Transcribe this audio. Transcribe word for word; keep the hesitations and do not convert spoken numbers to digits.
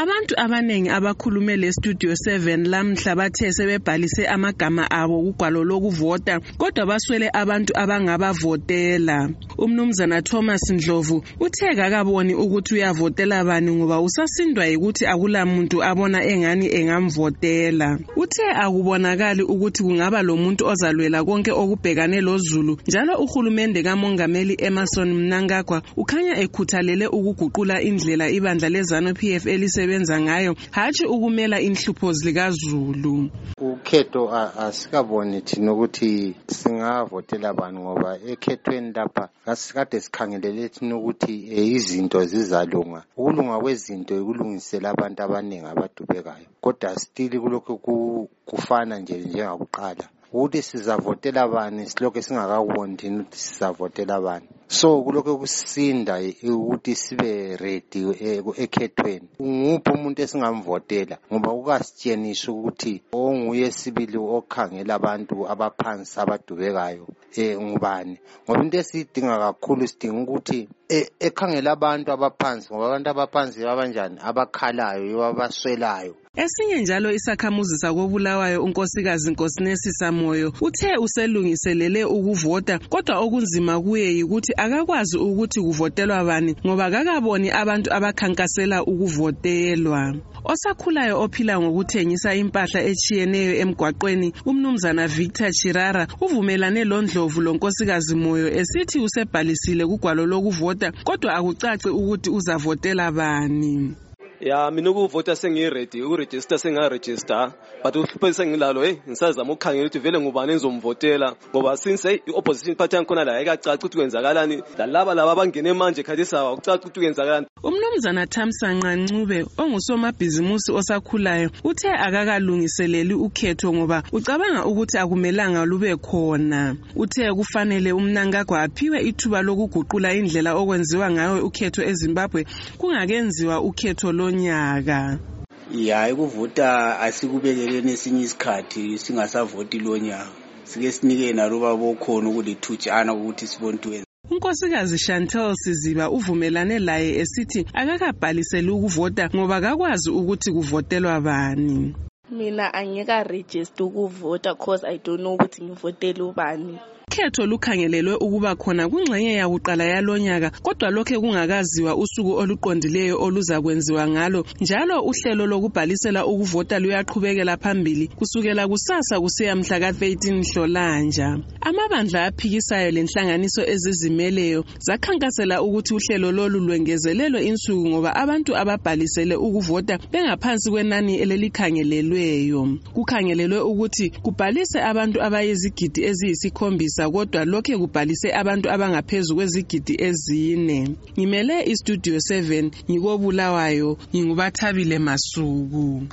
Abantu abanengi abakhulume le Studio seven lamhla bathe sebebhalise amagama abo kugwalo lokuvota kodwa baswele abantu abangabavotela. Umnumzana Thomas Ndlovu uthe kakaboni ukuthi uyavotela bani ngoba usasindwa ukuthi akulamuntu abona engani engamvotela. Uthe akubonakali ukuthi kungaba lomuntu ozalwela konke okubhekane loZulu njalo uhulumende kaMongameli Emmerson Mnangagwa ukhanya ekhuthalele ukuguqula indlela ibandla leZANU P F elisebenza ngayo hatshi ukumela inhlupho zikaZulu. Ukhetho asikaboni thina ukuthi singavotela bani ngoba ekhethweni lapha ngasikade sikhangelele thina ukuthi izinto zizalunga. Ukulunga kwezinto ukulungisela abantu abaningi abadubekayo. Kodwa still kulokho kufana nje njengakuqala. Ukuthi sizavotela bani silokho singakawoni thina ukuthi sizavotela bani. So kulokho kusinda ukuthi sibe ready ekhethweni. Nguphi umuntu esingamvotela ngoba ukasitshenisa ukuthi onguye sibili okhangela abantu abaphansi abadubekayo eh ngubani. Ngoba into esidinga kakhulu sidinga ukuthi ekhangela abantu abaphansi ngoba abantu abaphansi abanjani abakhalayo abaswelayo. Esinye njalo isakhamuzi sakobulawayo unkosikazi Nkosinesi Samoyo uthe uselungiselele ukuvota kodwa okunzima kuye ukuthi akakwazi ukuthi kuvotelwa bani ngoba kakaboni abantu abakhankasela ukuvotelwa. Osakhulayo ophila ngokuthengisa impahla echiyeneyo emgwaqweni umnumzana Victor Chirara uvumelane loNdlovu lonkosikazi Moyo esithi usebhalisile kugwalo lokuvota kodwa akucaci ukuthi uzavotela bani. Ya mina ukuvota sengiready ukuregister sengaregister but uhlupho sengilalo hey ngisazama ukukhangela ukuthi vele ngubani engizomvotela ngoba since iopposition party yakhona la ayikacaci ukuthi kwenzakalani lalaba laba abangene manje khathisa akucaci ukuthi kwenzakalani. Umnumzana Thamsanqa Ncube ongusomabhizimusi osakhulayo uthe akakalungiseleli ukhetho ngoba ucabanga ukuthi akumelanga lube khona. Uthe kufanele uMnangagwa aphiwe ithuba lokuguqula indlela okwenziwa ngayo ukhetho eZimbabwe kungakenziwa ukhetho lonyaka. Ya ukuvota asikubekeleni esinye isikhathi singasavoti lonyaka. Sike sinike naruba bokhona ukulithutshana ukuthi sibone ukuthi unkosikazi Chantel Siziba uvumelane laye esithi akakabhalisela ukuvota ngoba akakwazi ukuthi kuvotelwa bani. Mina angeka register ukuvota because I don't know ukuthi ngivotela ubani. Ukhetho lukhangelelwe ukuba khona kungxenye yakuqala yalonyaka kodwa lokho kungakaziwa usuku oluqondileyo oluzakwenziwa ngalo njalo uhlelo lokubhalisela ukuvota luyaqhubekela phambili kusukela kusasa kusiya mhla ka thirteen Nhlolanja. Amabandla aphikisayo lenhlanganiso ezizimeleyo zakhankasela ukuthi uhlelo lolu lwengezelelwe insuku ngoba abantu ababhalisele ukuvota bengaphansi kwenani elelikhangelelweyo. Kukhangelelwe ukuthi kubhalise abantu abayizigidi eziyisikhombisa kodwa lokho kubhalise abantu abangaphezulu kwezigidi ezine. Ngimele iStudio seven ngikobulawayo ngingubathabile Masuku.